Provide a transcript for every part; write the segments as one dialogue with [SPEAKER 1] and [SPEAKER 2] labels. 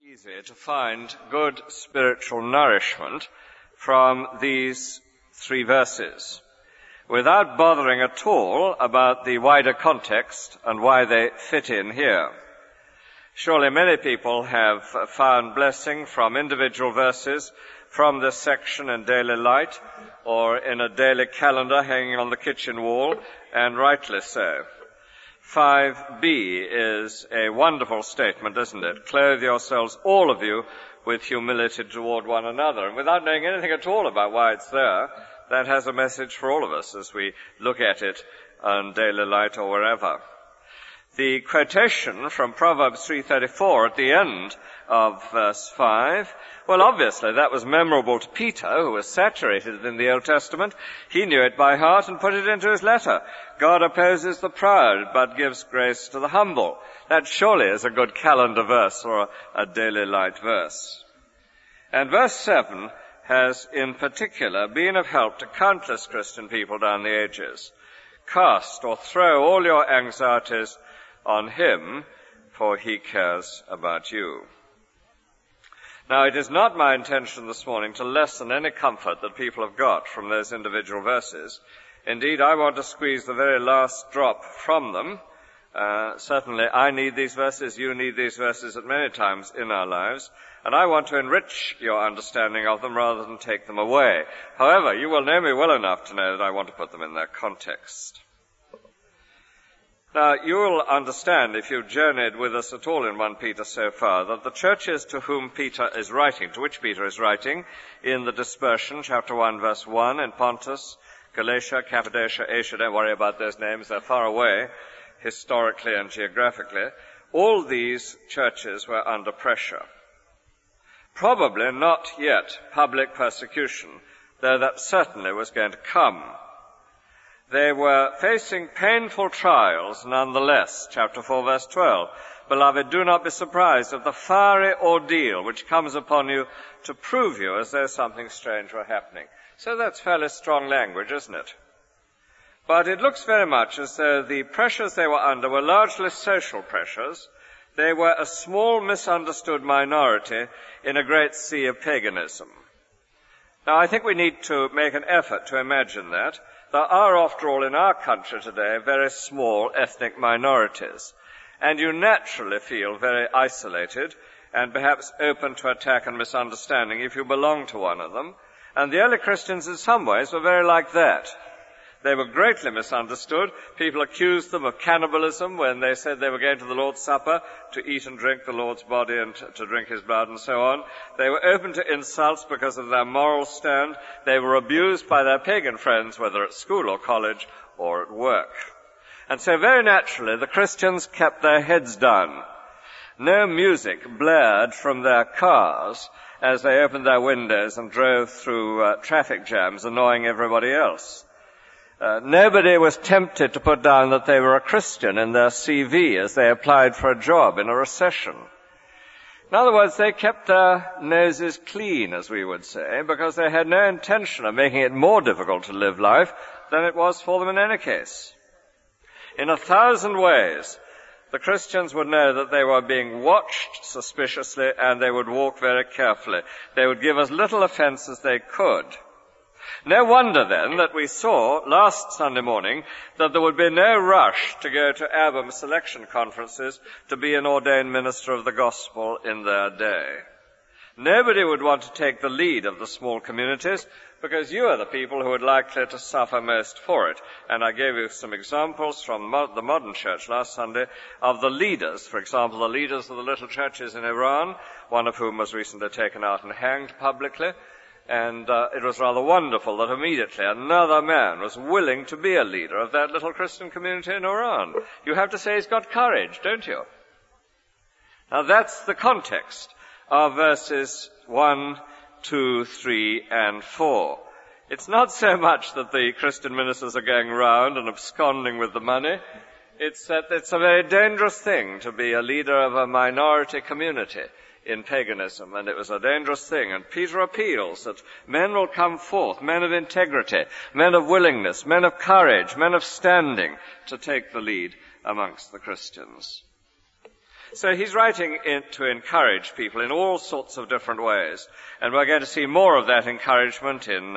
[SPEAKER 1] Easy to find good spiritual nourishment from these three verses without bothering at all about the wider context and why they fit in here. Surely many people have found blessing from individual verses from this section in Daily Light or in a daily calendar hanging on the kitchen wall, and rightly so. 5b is a wonderful statement, isn't it? Clothe yourselves, all of you, with humility toward one another. And without knowing anything at all about why it's there, that has a message for all of us as we look at it on Daily Light or wherever. The quotation from Proverbs 3:34 at the end of verse 5, well, obviously that was memorable to Peter, who was saturated in the Old Testament. He knew it by heart and put it into his letter. God opposes the proud, but gives grace to the humble. That surely is a good calendar verse or a Daily Light verse. And verse 7 has in particular been of help to countless Christian people down the ages. Cast or throw all your anxieties on him, for he cares about you. Now, it is not my intention this morning to lessen any comfort that people have got from those individual verses. Indeed, I want to squeeze the very last drop from them. Certainly, I need these verses, you need these verses at many times in our lives, and I want to enrich your understanding of them rather than take them away. However, you will know me well enough to know that I want to put them in their context. Now, you will understand, if you've journeyed with us at all in 1 Peter so far, that the churches to whom Peter is writing, to which Peter is writing, in the dispersion, chapter 1, verse 1, in Pontus, Galatia, Cappadocia, Asia, don't worry about those names, they're far away, historically and geographically, all these churches were under pressure. Probably not yet public persecution, though that certainly was going to come. They were facing painful trials nonetheless. Chapter 4, verse 12. Beloved, do not be surprised at the fiery ordeal which comes upon you to prove you as though something strange were happening. So that's fairly strong language, isn't it? But it looks very much as though the pressures they were under were largely social pressures. They were a small misunderstood minority in a great sea of paganism. Now, I think we need to make an effort to imagine that. There are, after all, in our country today, very small ethnic minorities, and you naturally feel very isolated and perhaps open to attack and misunderstanding if you belong to one of them. And the early Christians, in some ways, were very like that. They were greatly misunderstood. People accused them of cannibalism when they said they were going to the Lord's Supper to eat and drink the Lord's body and to drink his blood and so on. They were open to insults because of their moral stand. They were abused by their pagan friends, whether at school or college or at work. And so very naturally, the Christians kept their heads down. No music blared from their cars as they opened their windows and drove through traffic jams, annoying everybody else. Nobody was tempted to put down that they were a Christian in their CV as they applied for a job in a recession. In other words, they kept their noses clean, as we would say, because they had no intention of making it more difficult to live life than it was for them in any case. In 1,000 ways, the Christians would know that they were being watched suspiciously, and they would walk very carefully. They would give as little offense as they could. No wonder, then, that we saw last Sunday morning that there would be no rush to go to ABBAM selection conferences to be an ordained minister of the gospel in their day. Nobody would want to take the lead of the small communities because you are the people who are likely to suffer most for it. And I gave you some examples from the modern church last Sunday of the leaders, for example, the leaders of the little churches in Iran, one of whom was recently taken out and hanged publicly. And it was rather wonderful that immediately another man was willing to be a leader of that little Christian community in Iran. You have to say he's got courage, don't you? Now that's the context of verses 1, 2, 3, and 4. It's not so much that the Christian ministers are going around and absconding with the money. It's that it's a very dangerous thing to be a leader of a minority community in paganism, and it was a dangerous thing. And Peter appeals that men will come forth, men of integrity, men of willingness, men of courage, men of standing, to take the lead amongst the Christians. So he's writing to encourage people in all sorts of different ways. And we're going to see more of that encouragement in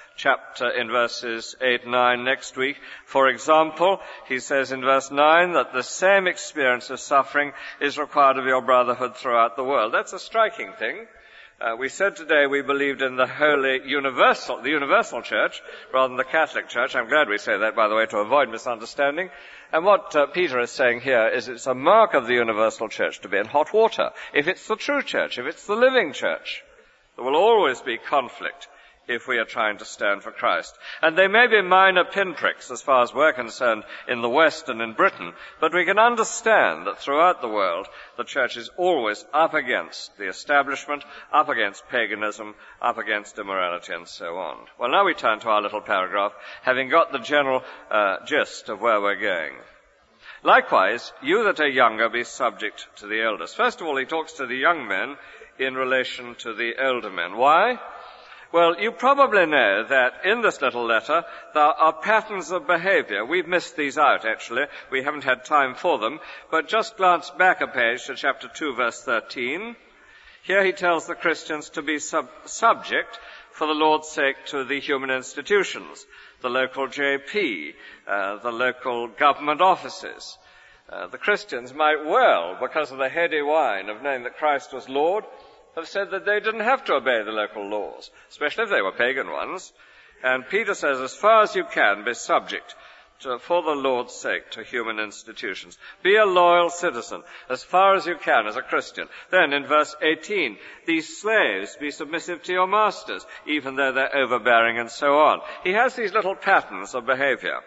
[SPEAKER 1] verses 8 and 9 next week. For example, he says in verse 9 that the same experience of suffering is required of your brotherhood throughout the world. That's a striking thing. We said today we believed in the universal church, rather than the Catholic Church. I'm glad we say that, by the way, to avoid misunderstanding. And what Peter is saying here is it's a mark of the universal church to be in hot water. If it's the true church, if it's the living church, there will always be conflict if we are trying to stand for Christ. And they may be minor pinpricks as far as we're concerned in the West and in Britain, but we can understand that throughout the world the church is always up against the establishment, up against paganism, up against immorality and so on. Well, now we turn to our little paragraph, having got the general gist of where we're going. Likewise, you that are younger, be subject to the elders. First of all, he talks to the young men in relation to the elder men. Why? Well, you probably know that in this little letter there are patterns of behavior. We've missed these out, actually. We haven't had time for them. But just glance back a page to chapter 2, verse 13. Here he tells the Christians to be subject, for the Lord's sake, to the human institutions, the local JP, the local government offices. The Christians might well, because of the heady wine of knowing that Christ was Lord, have said that they didn't have to obey the local laws, especially if they were pagan ones. And Peter says, as far as you can, be subject for the Lord's sake to human institutions. Be a loyal citizen, as far as you can as a Christian. Then in verse 18, these slaves, be submissive to your masters, even though they're overbearing and so on. He has these little patterns of behavior.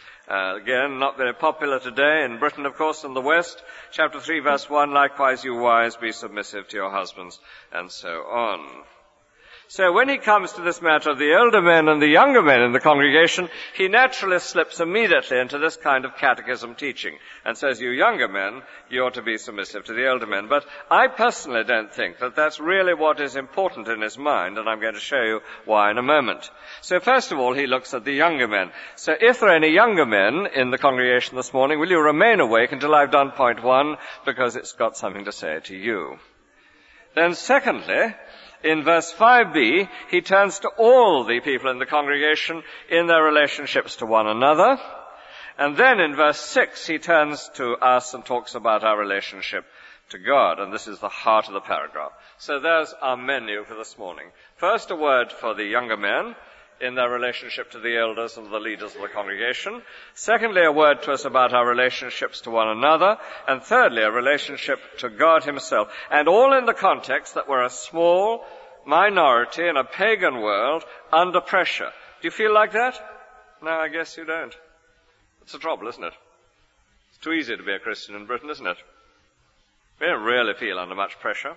[SPEAKER 1] Again, not very popular today in Britain, of course, and the West. Chapter 3, verse 1, likewise you wives, be submissive to your husbands, and so on. So when he comes to this matter of the elder men and the younger men in the congregation, he naturally slips immediately into this kind of catechism teaching and says, you younger men, you ought to be submissive to the elder men. But I personally don't think that that's really what is important in his mind, and I'm going to show you why in a moment. So first of all, he looks at the younger men. So if there are any younger men in the congregation this morning, will you remain awake until I've done point 1, because it's got something to say to you. Then secondly, in verse 5b, he turns to all the people in the congregation in their relationships to one another. And then in verse 6, he turns to us and talks about our relationship to God. And this is the heart of the paragraph. So there's our menu for this morning. First, a word for the younger men in their relationship to the elders and the leaders of the congregation. Secondly, a word to us about our relationships to one another. And thirdly, a relationship to God himself. And all in the context that we're a small minority in a pagan world under pressure. Do you feel like that? No, I guess you don't. It's a trouble, isn't it? It's too easy to be a Christian in Britain, isn't it? We don't really feel under much pressure.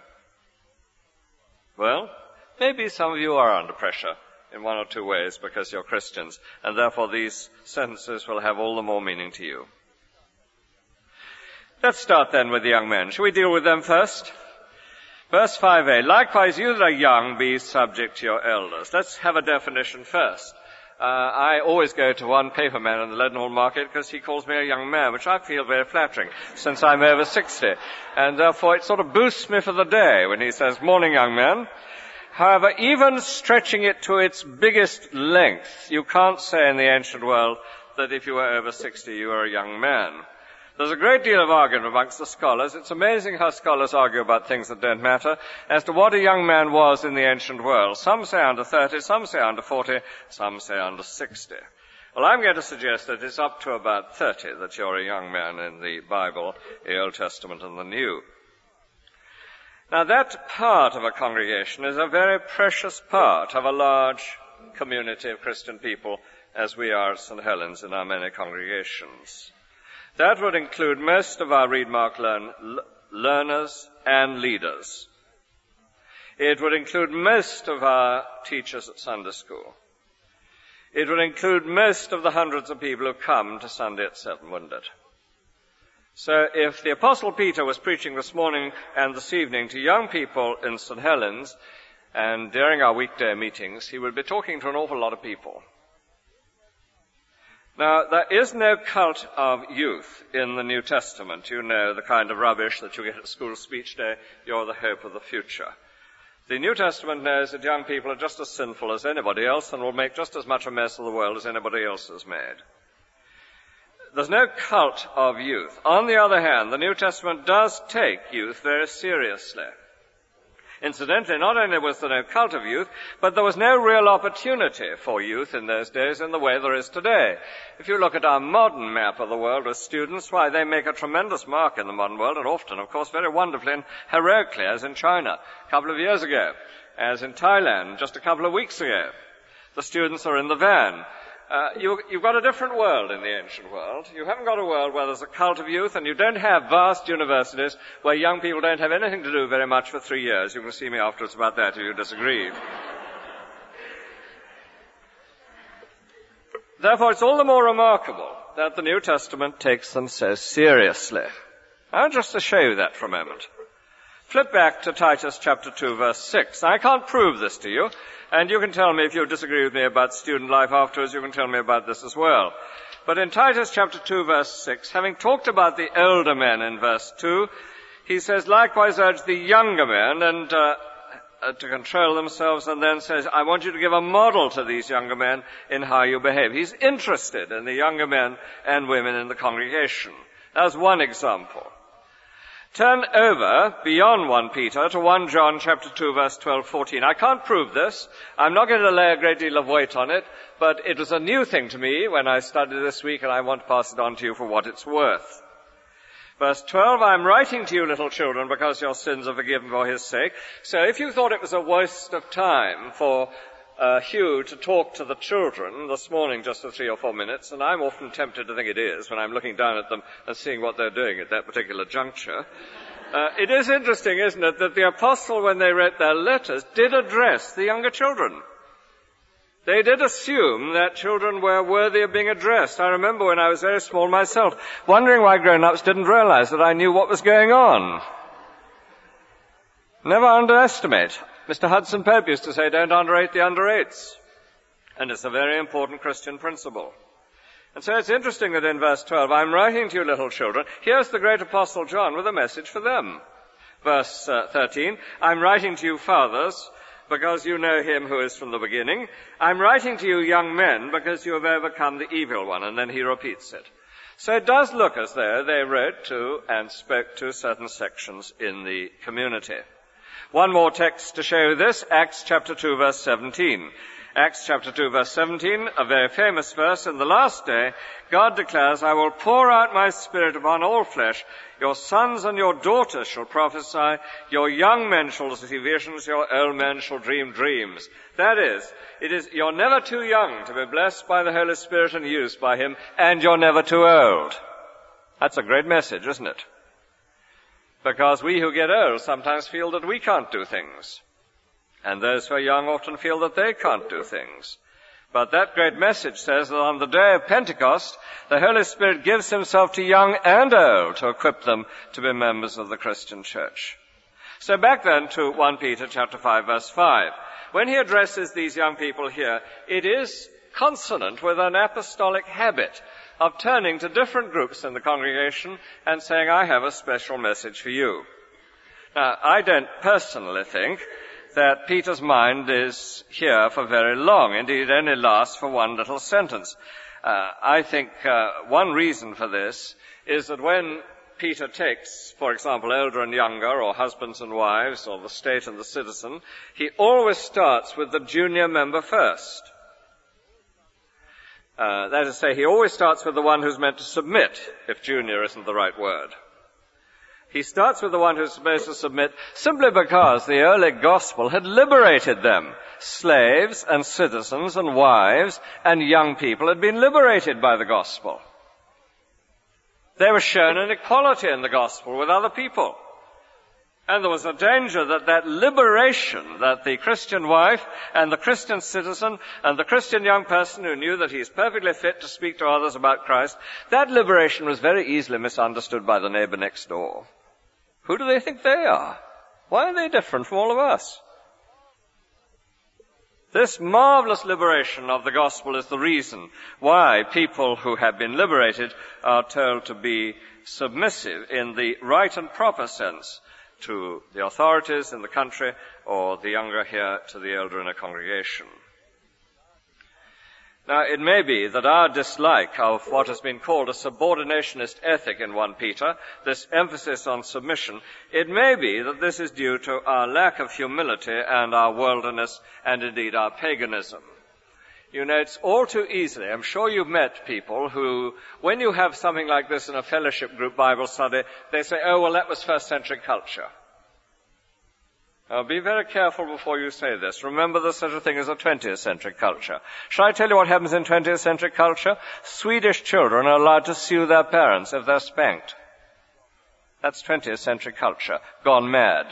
[SPEAKER 1] Well, maybe some of you are under pressure in one or two ways because you're Christians, and therefore these sentences will have all the more meaning to you. Let's start then with the young men. Shall we deal with them first? Verse 5a, likewise you that are young, be subject to your elders. Let's have a definition first. I always go to one paperman in the Leadenhall Market because he calls me a young man, which I feel very flattering since I'm over 60. And therefore it sort of boosts me for the day when he says, morning young man. However, even stretching it to its biggest length, you can't say in the ancient world that if you were over 60 you were a young man. There's a great deal of argument amongst the scholars. It's amazing how scholars argue about things that don't matter as to what a young man was in the ancient world. Some say under 30, some say under 40, some say under 60. Well, I'm going to suggest that it's up to about 30 that you're a young man in the Bible, the Old Testament and the New. Now, that part of a congregation is a very precious part of a large community of Christian people, as we are at St. Helens in our many congregations. That would include most of our Read Mark learners and leaders. It would include most of our teachers at Sunday school. It would include most of the hundreds of people who come to Sunday at 7, wouldn't it? So if the Apostle Peter was preaching this morning and this evening to young people in St. Helens, and during our weekday meetings, he would be talking to an awful lot of people. Now, there is no cult of youth in the New Testament. You know the kind of rubbish that you get at school speech day, you're the hope of the future. The New Testament knows that young people are just as sinful as anybody else and will make just as much a mess of the world as anybody else has made. There's no cult of youth. On the other hand, the New Testament does take youth very seriously. Incidentally, not only was there no cult of youth, but there was no real opportunity for youth in those days in the way there is today. If you look at our modern map of the world with students, why, they make a tremendous mark in the modern world, and often, of course, very wonderfully and heroically, as in China a couple of years ago, as in Thailand just a couple of weeks ago. The students are in the van. You've got a different world in the ancient world. You haven't got a world where there's a cult of youth, and you don't have vast universities where young people don't have anything to do very much for 3 years. You can see me afterwards about that if you disagree. Therefore, it's all the more remarkable that the New Testament takes them so seriously. Now, just to show you that for a moment. Flip back to Titus chapter 2, verse 6. I can't prove this to you, and you can tell me if you disagree with me about student life afterwards, you can tell me about this as well. But in Titus chapter 2, verse 6, having talked about the elder men in verse 2, he says, likewise urge the younger men and to control themselves, and then says, I want you to give a model to these younger men in how you behave. He's interested in the younger men and women in the congregation. That's one example. Turn over beyond 1 Peter to 1 John chapter 2 verse 12-14. I can't prove this. I'm not going to lay a great deal of weight on it, but it was a new thing to me when I studied this week, and I want to pass it on to you for what it's worth. Verse 12, I am writing to you, little children, because your sins are forgiven for his sake. So if you thought it was a waste of time for Hugh to talk to the children this morning just for 3 or 4 minutes, and I'm often tempted to think it is when I'm looking down at them and seeing what they're doing at that particular juncture. It is interesting, isn't it, that the apostle, when they wrote their letters, did address the younger children. They did assume that children were worthy of being addressed. I remember when I was very small myself, wondering why grown-ups didn't realize that I knew what was going on. Never underestimate. Mr. Hudson Pope used to say, don't underrate the under-8s. And it's a very important Christian principle. And so it's interesting that in verse 12, I'm writing to you, little children. Here's the great apostle John with a message for them. Verse 13, I'm writing to you, fathers, because you know him who is from the beginning. I'm writing to you, young men, because you have overcome the evil one. And then he repeats it. So it does look as though they wrote to and spoke to certain sections in the community. One more text to show this, Acts chapter 2, verse 17. Acts chapter 2, verse 17, a very famous verse. In the last day, God declares, I will pour out my spirit upon all flesh. Your sons and your daughters shall prophesy. Your young men shall see visions. Your old men shall dream dreams. That is, you're never too young to be blessed by the Holy Spirit and used by him, and you're never too old. That's a great message, isn't it? Because we who get old sometimes feel that we can't do things. And those who are young often feel that they can't do things. But that great message says that on the day of Pentecost, the Holy Spirit gives himself to young and old to equip them to be members of the Christian church. So back then to 1 Peter chapter 5, verse 5. When he addresses these young people here, it is consonant with an apostolic habit of turning to different groups in the congregation and saying, I have a special message for you. Now, I don't personally think that Peter's mind is here for very long. Indeed, it only lasts for one little sentence. I think one reason for this is that when Peter takes, for example, elder and younger, or husbands and wives, or the state and the citizen, he always starts with the junior member first. That is to say, he always starts with the one who's meant to submit, if junior isn't the right word. He starts with the one who's supposed to submit simply because the early gospel had liberated them. Slaves and citizens and wives and young people had been liberated by the gospel. They were shown an equality in the gospel with other people. And there was a danger that that liberation, that the Christian wife and the Christian citizen and the Christian young person who knew that he's perfectly fit to speak to others about Christ, that liberation was very easily misunderstood by the neighbor next door. Who do they think they are? Why are they different from all of us? This marvelous liberation of the gospel is the reason why people who have been liberated are told to be submissive in the right and proper sense to the authorities in the country, or the younger here to the elder in a congregation. Now, it may be that our dislike of what has been called a subordinationist ethic in 1 Peter, this emphasis on submission, it may be that this is due to our lack of humility and our worldliness and indeed our paganism. You know, it's all too easily. I'm sure you've met people who, when you have something like this in a fellowship group Bible study, they say, oh, well, that was first century culture. Now, be very careful before you say this. Remember, there's such a thing as a 20th century culture. Shall I tell you what happens in 20th century culture? Swedish children are allowed to sue their parents if they're spanked. That's 20th century culture gone mad,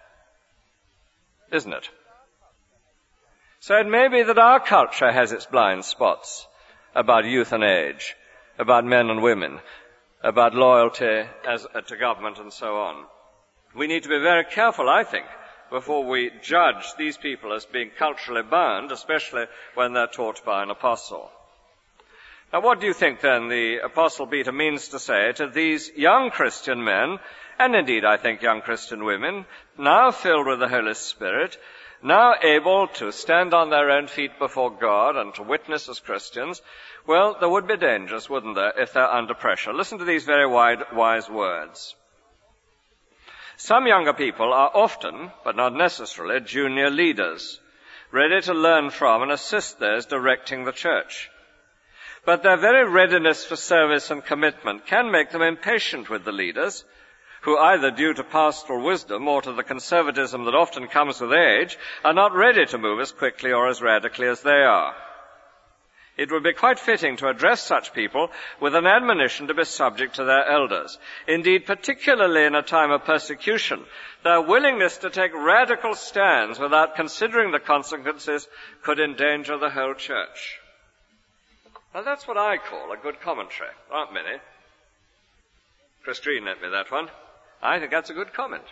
[SPEAKER 1] isn't it? So it may be that our culture has its blind spots about youth and age, about men and women, about loyalty to government and so on. We need to be very careful, I think, before we judge these people as being culturally bound, especially when they're taught by an apostle. Now, what do you think, then, the Apostle Peter means to say to these young Christian men, and indeed, I think, young Christian women, now filled with the Holy Spirit, now able to stand on their own feet before God and to witness as Christians? Well, there would be dangers, wouldn't there, if they're under pressure. Listen to these very wise words. Some younger people are often, but not necessarily, junior leaders, ready to learn from and assist those directing the church. But their very readiness for service and commitment can make them impatient with the leaders, who either due to pastoral wisdom or to the conservatism that often comes with age, are not ready to move as quickly or as radically as they are. It would be quite fitting to address such people with an admonition to be subject to their elders. Indeed, particularly in a time of persecution, their willingness to take radical stands without considering the consequences could endanger the whole church. Now, that's what I call a good commentary. There aren't many. Christine lent me that one. I think that's a good comment.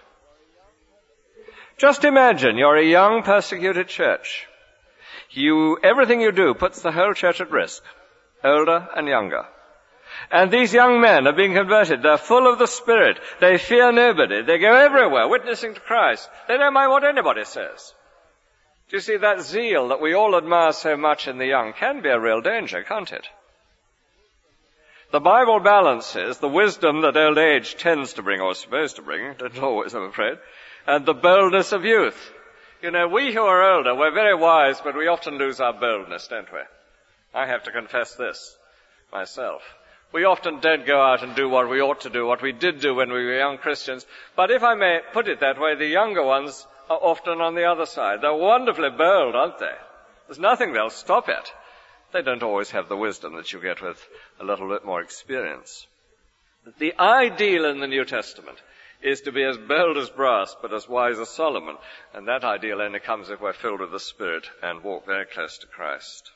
[SPEAKER 1] Just imagine you're a young persecuted church. Everything you do puts the whole church at risk, older and younger. And these young men are being converted. They're full of the Spirit. They fear nobody. They go everywhere witnessing to Christ. They don't mind what anybody says. Do you see, that zeal that we all admire so much in the young can be a real danger, can't it? The Bible balances the wisdom that old age tends to bring, or is supposed to bring, don't always, I'm afraid, and the boldness of youth. You know, we who are older, we're very wise, but we often lose our boldness, don't we? I have to confess this myself. We often don't go out and do what we ought to do, what we did do when we were young Christians. But if I may put it that way, the younger ones are often on the other side. They're wonderfully bold, aren't they? There's nothing they'll stop at. They don't always have the wisdom that you get with a little bit more experience. The ideal in the New Testament is to be as bold as brass, but as wise as Solomon. And that ideal only comes if we're filled with the Spirit and walk very close to Christ.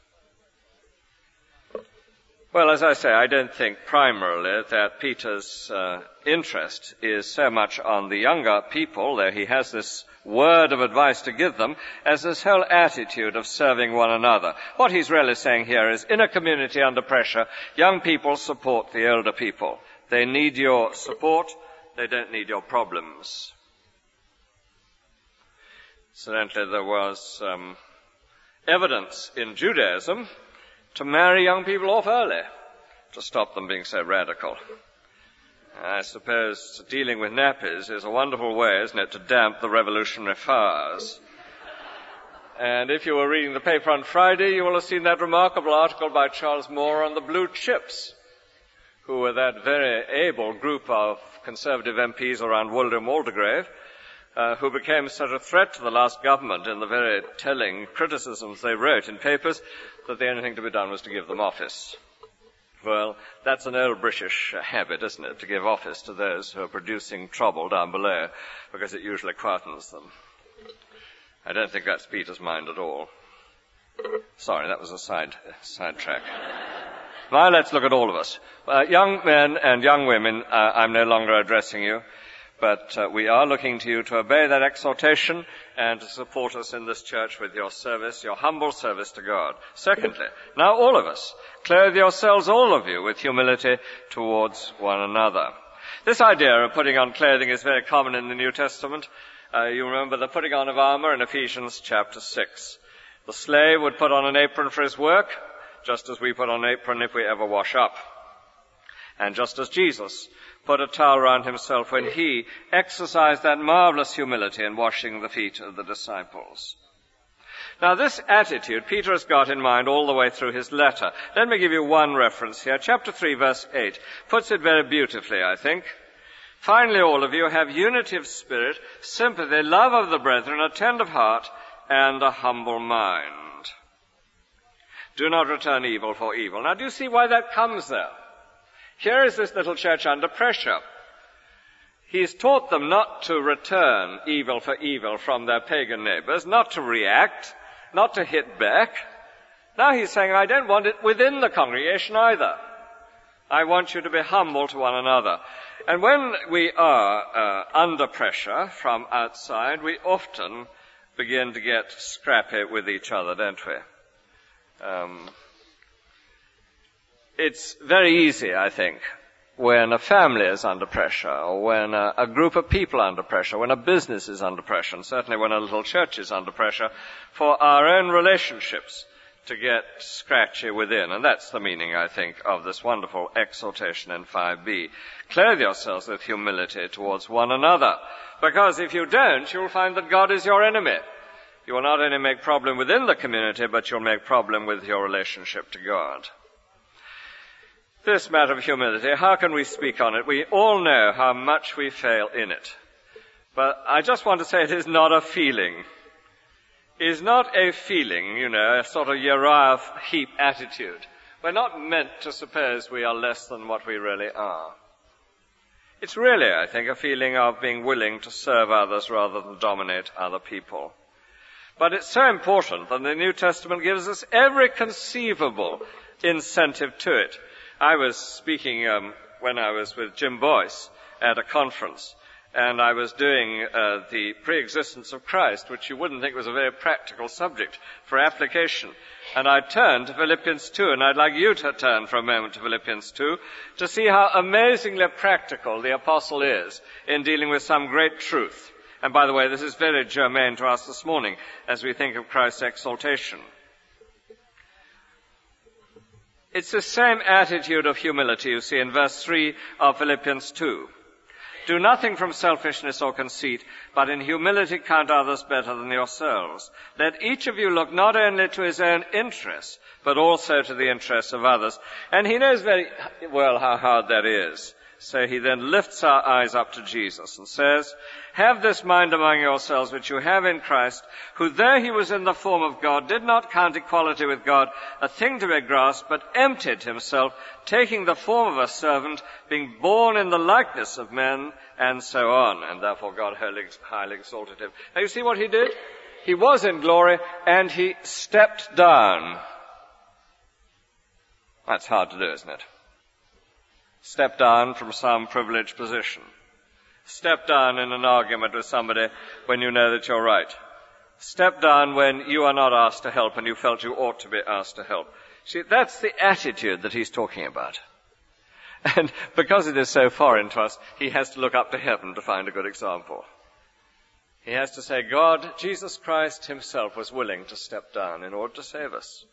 [SPEAKER 1] Well, as I say, I don't think primarily that Peter's interest is so much on the younger people, though he has this word of advice to give them, as this whole attitude of serving one another. What he's really saying here is, in a community under pressure, young people support the older people. They need your support. They don't need your problems. Incidentally, there was evidence in Judaism to marry young people off early, to stop them being so radical. I suppose dealing with nappies is a wonderful way, isn't it, to damp the revolutionary fires. And if you were reading the paper on Friday, you will have seen that remarkable article by Charles Moore on the Blue Chips, who were that very able group of Conservative MPs around William Waldegrave, who became such a threat to the last government in the very telling criticisms they wrote in papers that the only thing to be done was to give them office. Well, that's an old British habit, isn't it, to give office to those who are producing trouble down below, because it usually quietens them. I don't think that's Peter's mind at all. Sorry, that was a sidetrack. Now let's look at all of us. Young men and young women, I'm no longer addressing you, But we are looking to you to obey that exhortation and to support us in this church with your service, your humble service to God. Secondly, now all of us, clothe yourselves, all of you, with humility towards one another. This idea of putting on clothing is very common in the New Testament. You remember the putting on of armor in Ephesians chapter 6. The slave would put on an apron for his work, just as we put on an apron if we ever wash up. And just as Jesus put a towel around himself when he exercised that marvelous humility in washing the feet of the disciples. Now this attitude Peter has got in mind all the way through his letter. Let me give you one reference here. Chapter 3, verse 8 puts it very beautifully, I think. Finally, all of you have unity of spirit, sympathy, love of the brethren, a tender heart, and a humble mind. Do not return evil for evil. Now, do you see why that comes there? Here is this little church under pressure. He's taught them not to return evil for evil from their pagan neighbors, not to react, not to hit back. Now he's saying, I don't want it within the congregation either. I want you to be humble to one another. And when we are under pressure from outside, we often begin to get scrappy with each other, don't we? It's very easy, I think, when a family is under pressure, or when a group of people are under pressure, when a business is under pressure, and certainly when a little church is under pressure, for our own relationships to get scratchy within. And that's the meaning, I think, of this wonderful exhortation in 5b. Clothe yourselves with humility towards one another, because if you don't, you'll find that God is your enemy. You will not only make problem within the community, but you'll make problem with your relationship to God. This matter of humility, how can we speak on it? We all know how much we fail in it. But I just want to say it is not a feeling. It is not a feeling, a sort of Uriah Heep attitude. We're not meant to suppose we are less than what we really are. It's really, I think, a feeling of being willing to serve others rather than dominate other people. But it's so important that the New Testament gives us every conceivable incentive to it. I was speaking when I was with Jim Boyce at a conference, and I was doing the pre-existence of Christ, which you wouldn't think was a very practical subject for application. And I turned to Philippians 2, and I'd like you to turn for a moment to Philippians 2 to see how amazingly practical the apostle is in dealing with some great truth. And by the way, this is very germane to us this morning as we think of Christ's exaltation. It's the same attitude of humility you see in verse 3 of Philippians 2. Do nothing from selfishness or conceit, but in humility count others better than yourselves. Let each of you look not only to his own interests, but also to the interests of others. And he knows very well how hard that is. So he then lifts our eyes up to Jesus and says, have this mind among yourselves which you have in Christ, who though he was in the form of God, did not count equality with God a thing to be grasped, but emptied himself, taking the form of a servant, being born in the likeness of men, and so on. And therefore God highly exalted him. Now you see what he did? He was in glory, and he stepped down. That's hard to do, isn't it? Step down from some privileged position. Step down in an argument with somebody when you know that you're right. Step down when you are not asked to help and you felt you ought to be asked to help. See, that's the attitude that he's talking about. And because it is so foreign to us, he has to look up to heaven to find a good example. He has to say, God, Jesus Christ himself was willing to step down in order to save us.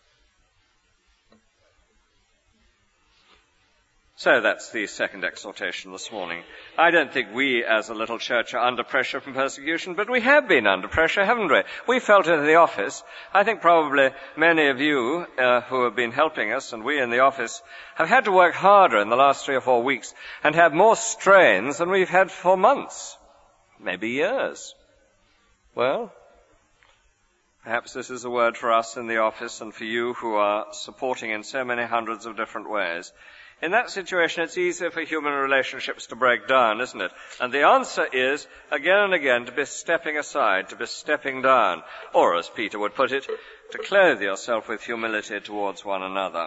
[SPEAKER 1] So that's the second exhortation this morning. I don't think we as a little church are under pressure from persecution, but we have been under pressure, haven't we? We felt it in the office. I think probably many of you who have been helping us, and we in the office, have had to work harder in the last 3 or 4 weeks and have more strains than we've had for months, maybe years. Well, perhaps this is a word for us in the office and for you who are supporting in so many hundreds of different ways. In that situation, it's easier for human relationships to break down, isn't it? And the answer is, again and again, to be stepping aside, to be stepping down, or as Peter would put it, to clothe yourself with humility towards one another.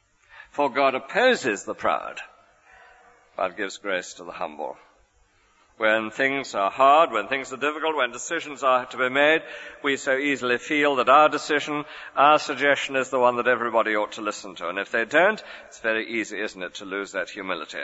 [SPEAKER 1] For God opposes the proud, but gives grace to the humble. When things are hard, when things are difficult, when decisions are to be made, we so easily feel that our decision, our suggestion is the one that everybody ought to listen to. And if they don't, it's very easy, isn't it, to lose that humility.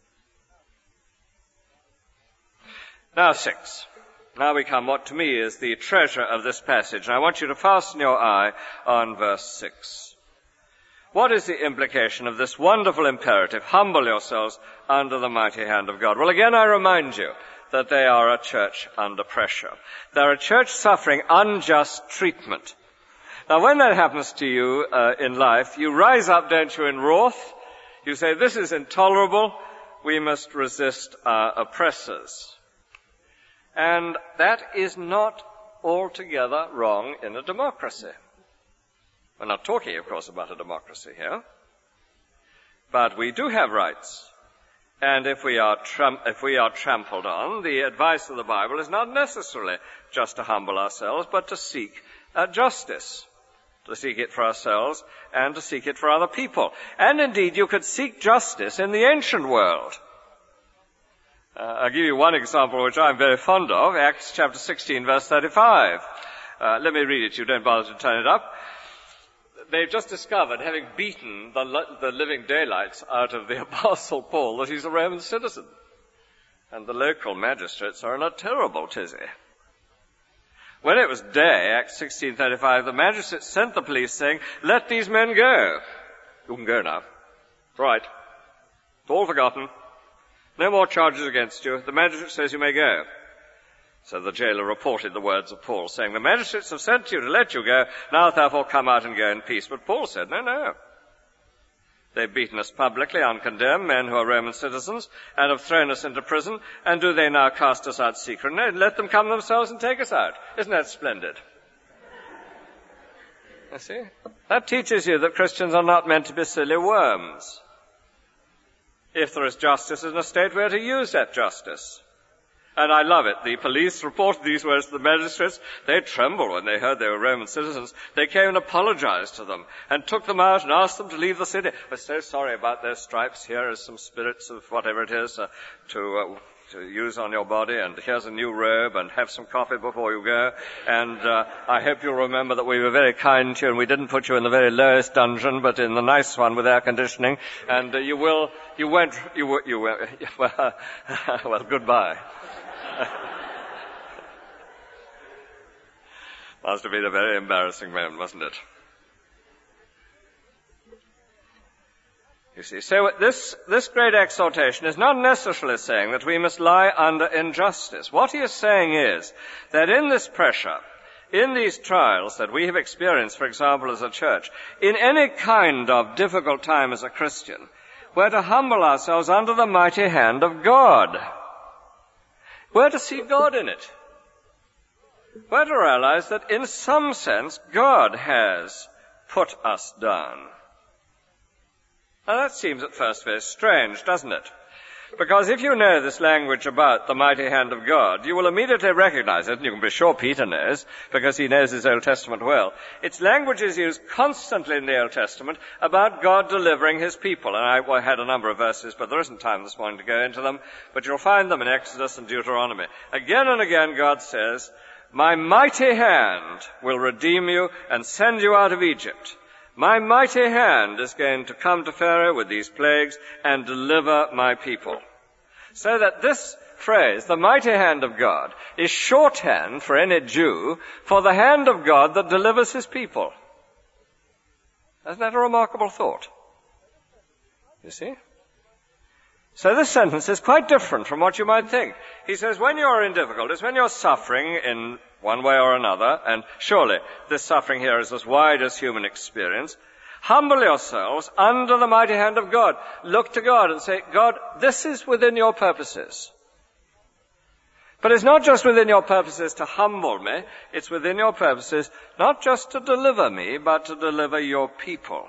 [SPEAKER 1] Now 6. Now we come what to me is the treasure of this passage. And I want you to fasten your eye on verse 6. What is the implication of this wonderful imperative? Humble yourselves under the mighty hand of God. Well, again, I remind you that they are a church under pressure. They're a church suffering unjust treatment. Now, when that happens to you in life, you rise up, don't you, in wrath. You say, this is intolerable. We must resist our oppressors. And that is not altogether wrong in a democracy. We're not talking, of course, about a democracy here. But we do have rights. And if we are trampled on, the advice of the Bible is not necessarily just to humble ourselves, but to seek justice. To seek it for ourselves and to seek it for other people. And indeed, you could seek justice in the ancient world. I'll give you one example which I'm very fond of, Acts chapter 16, verse 35. Let me read it. You don't bother to turn it up. They've just discovered, having beaten the living daylights out of the Apostle Paul, that he's a Roman citizen. And the local magistrates are in a terrible tizzy. When it was day, Acts 16:35, the magistrates sent the police saying, let these men go. You can go now. Right. It's all forgotten. No more charges against you. The magistrate says you may go. So the jailer reported the words of Paul, saying, the magistrates have sent you to let you go. Now therefore come out and go in peace. But Paul said, no. They've beaten us publicly, uncondemned, men who are Roman citizens, and have thrown us into prison. And do they now cast us out secretly? No, let them come themselves and take us out. Isn't that splendid? You see? That teaches you that Christians are not meant to be silly worms. If there is justice in a state, we are to use that justice. And I love it. The police reported these words to the magistrates. They trembled when they heard they were Roman citizens. They came and apologized to them and took them out and asked them to leave the city. We're so sorry about those stripes. Here are some spirits of whatever it is to use on your body, and here's a new robe, and have some coffee before you go. And I hope you'll remember that we were very kind to you, and we didn't put you in the very lowest dungeon, but in the nice one with air conditioning. And well, goodbye. Must have been a very embarrassing moment, wasn't it? You see, so this great exhortation is not necessarily saying that we must lie under injustice. What he is saying is that in this pressure, in these trials that we have experienced, for example, as a church, in any kind of difficult time as a Christian, we're to humble ourselves under the mighty hand of God. We're to see God in it. We're to realize that in some sense God has put us down. Now that seems at first very strange, doesn't it? Because if you know this language about the mighty hand of God, you will immediately recognize it, and you can be sure Peter knows, because he knows his Old Testament well. Its language is used constantly in the Old Testament about God delivering his people. And I had a number of verses, but there isn't time this morning to go into them. But you'll find them in Exodus and Deuteronomy. Again and again God says, my mighty hand will redeem you and send you out of Egypt. My mighty hand is going to come to Pharaoh with these plagues and deliver my people. So that this phrase, the mighty hand of God, is shorthand for any Jew for the hand of God that delivers his people. Isn't that a remarkable thought? You see? So this sentence is quite different from what you might think. He says, when you're in difficulties, when you're suffering in one way or another, and surely this suffering here is as wide as human experience, humble yourselves under the mighty hand of God. Look to God and say, God, this is within your purposes. But it's not just within your purposes to humble me, it's within your purposes not just to deliver me, but to deliver your people.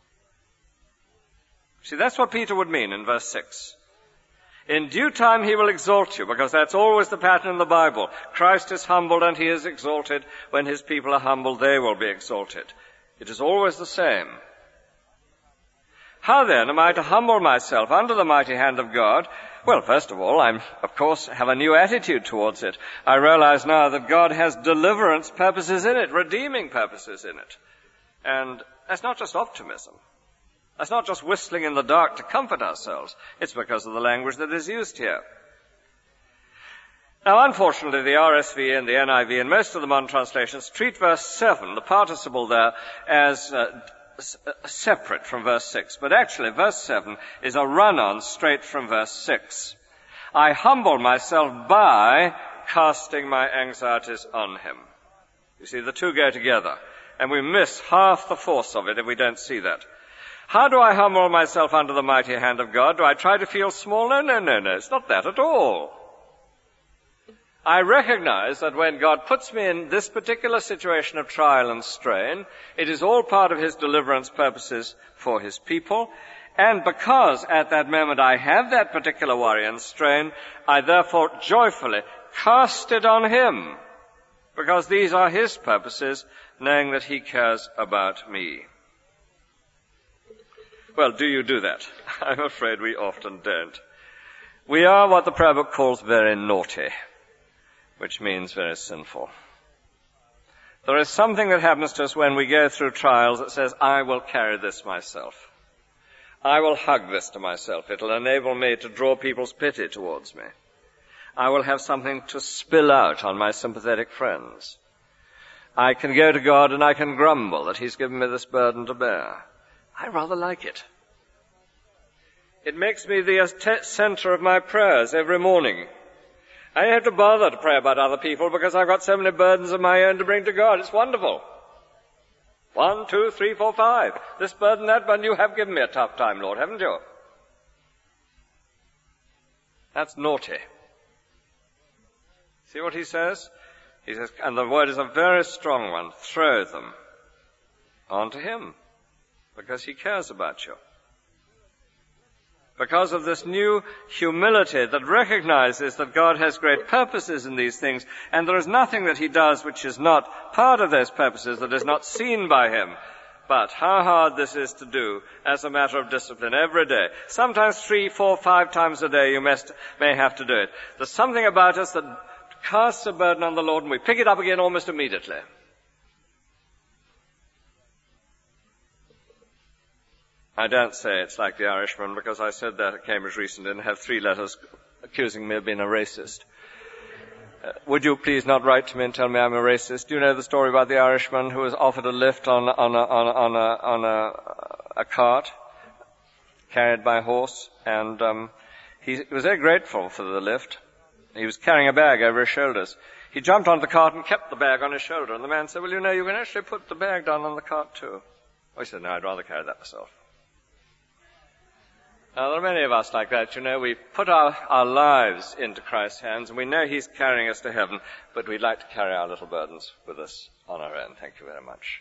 [SPEAKER 1] See, that's what Peter would mean in verse 6. In due time he will exalt you, because that's always the pattern in the Bible. Christ is humbled and he is exalted. When his people are humbled, they will be exalted. It is always the same. How then am I to humble myself under the mighty hand of God Well, first of all, I, of course, have a new attitude towards it. I realize now that God has deliverance purposes in it, redeeming purposes in it. And that's not just optimism. That's not just whistling in the dark to comfort ourselves. It's because of the language that is used here. Now, unfortunately, the RSV and the NIV and most of the modern translations treat verse 7, the participle there, as separate from verse 6. But actually, verse 7 is a run-on straight from verse 6. I humble myself by casting my anxieties on him. You see, the two go together. And we miss half the force of it if we don't see that. How do I humble myself under the mighty hand of God? Do I try to feel small? No. It's not that at all. I recognize that when God puts me in this particular situation of trial and strain, it is all part of his deliverance purposes for his people. And because at that moment I have that particular worry and strain, I therefore joyfully cast it on him, because these are his purposes, knowing that he cares about me. Well, do you do that? I'm afraid we often don't. We are what the prayer book calls very naughty, which means very sinful. There is something that happens to us when we go through trials that says, I will carry this myself. I will hug this to myself. It'll enable me to draw people's pity towards me. I will have something to spill out on my sympathetic friends. I can go to God and I can grumble that he's given me this burden to bear. I rather like it. It makes me the center of my prayers every morning. I don't have to bother to pray about other people because I've got so many burdens of my own to bring to God. It's wonderful. 1, 2, 3, 4, 5. This burden, that burden. You have given me a tough time, Lord, haven't you? That's naughty. See what he says? He says, and the word is a very strong one, throw them onto him, because he cares about you. Because of this new humility that recognizes that God has great purposes in these things, and there is nothing that he does which is not part of those purposes, that is not seen by him. But how hard this is to do as a matter of discipline every day. Sometimes 3, 4, 5 times a day you may have to do it. There's something about us that casts a burden on the Lord and we pick it up again almost immediately. I don't say it's like the Irishman, because I said that at Cambridge recently and have 3 letters accusing me of being a racist. Would you please not write to me and tell me I'm a racist? Do you know the story about the Irishman who was offered a lift on a cart carried by a horse, and he was very grateful for the lift. He was carrying a bag over his shoulders. He jumped onto the cart and kept the bag on his shoulder, and the man said, well, you know, you can actually put the bag down on the cart too. Oh, he said, no, I'd rather carry that myself. Now, there are many of us like that. You know, we put our lives into Christ's hands, and we know he's carrying us to heaven, but we'd like to carry our little burdens with us on our own. Thank you very much.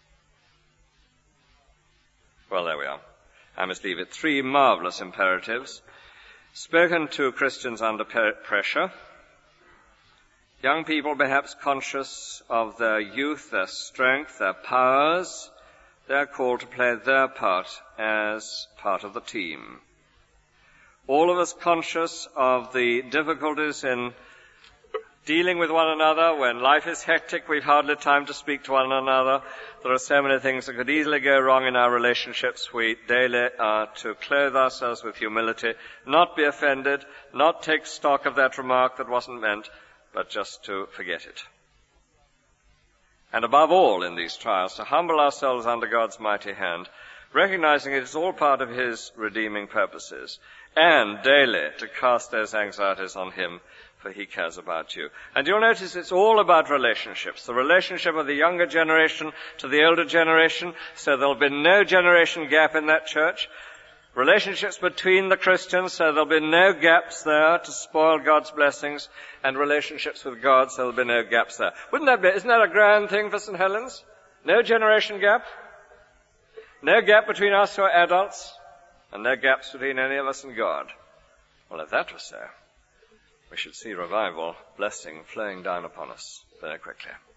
[SPEAKER 1] Well, there we are. I must leave it. 3 marvelous imperatives spoken to Christians under pressure. Young people perhaps conscious of their youth, their strength, their powers. They're called to play their part as part of the team. All of us conscious of the difficulties in dealing with one another. When life is hectic, we've hardly time to speak to one another. There are so many things that could easily go wrong in our relationships. We daily are to clothe ourselves with humility, not be offended, not take stock of that remark that wasn't meant, but just to forget it. And above all in these trials, to humble ourselves under God's mighty hand, recognizing it is all part of his redeeming purposes, and daily to cast those anxieties on him, for he cares about you. And you'll notice it's all about relationships, the relationship of the younger generation to the older generation, so there'll be no generation gap in that church. Relationships between the Christians, so there'll be no gaps there to spoil God's blessings, and relationships with God, so there'll be no gaps there. Isn't that a grand thing for St. Helens? No generation gap? No gap between us who are adults, and no gaps between any of us and God. Well, if that was so, we should see revival, blessing flowing down upon us very quickly.